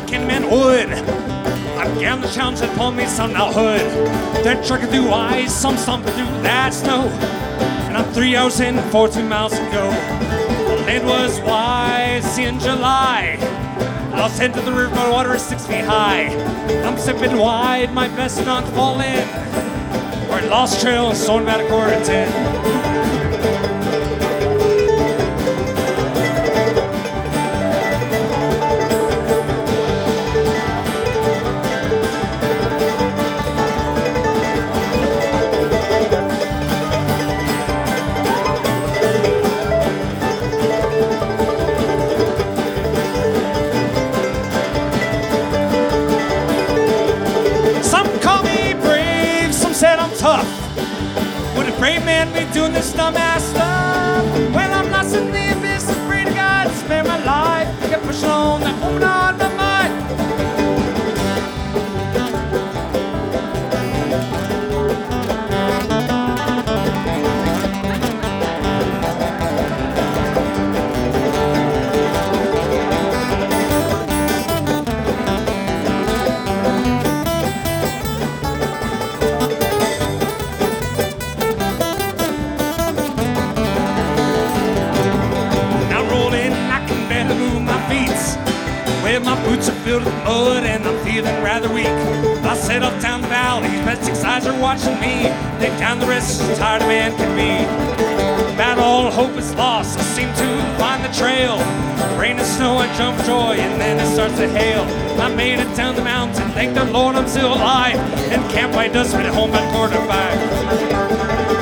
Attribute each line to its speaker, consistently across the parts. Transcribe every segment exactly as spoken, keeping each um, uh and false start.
Speaker 1: Candyman would. I'm gambling challenge that pulled me some now hood. Then trucking through ice, some stomping through that snow. And I'm three hours in, fourteen miles to go. The land was wide, see in July. Lost head to the river, my water is six feet high. I'm sipping wide, my best not fall in. We're at Lost Trail, Stone about a quarter to ten. Tough. Would a brave man be doing this dumbass stuff? Well, I'm lost in the abyss, afraid of God, spare my life. Kept pushing on, that woman on my mind. My boots are filled with mud and I'm feeling rather weak. I set up down the valley, but six eyes are watching me. Then down the rest, as tired a man can be. About all hope is lost, I seem to find the trail. Rain and snow, I jump for joy, and then it starts to hail. I made it down the mountain, thank the Lord I'm still alive. And campfire does fit at home by quarter to five.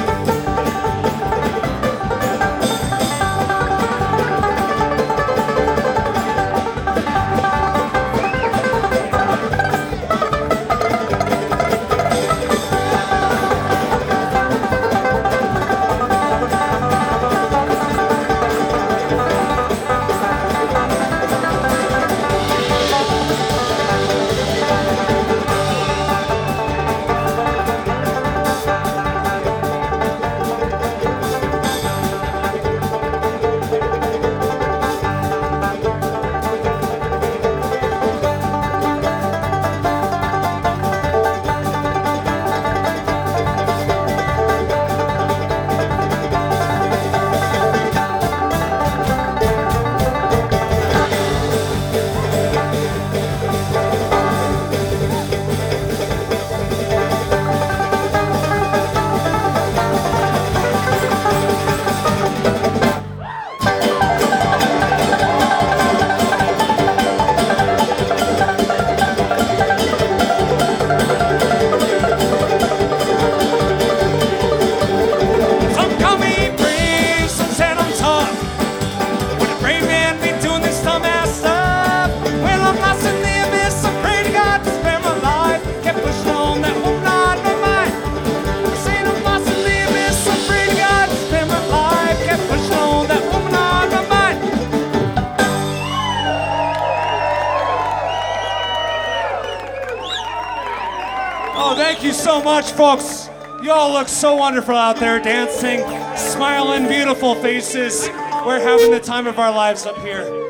Speaker 1: Oh, thank you so much, folks. You all look so wonderful out there dancing, smiling, beautiful faces. We're having the time of our lives up here.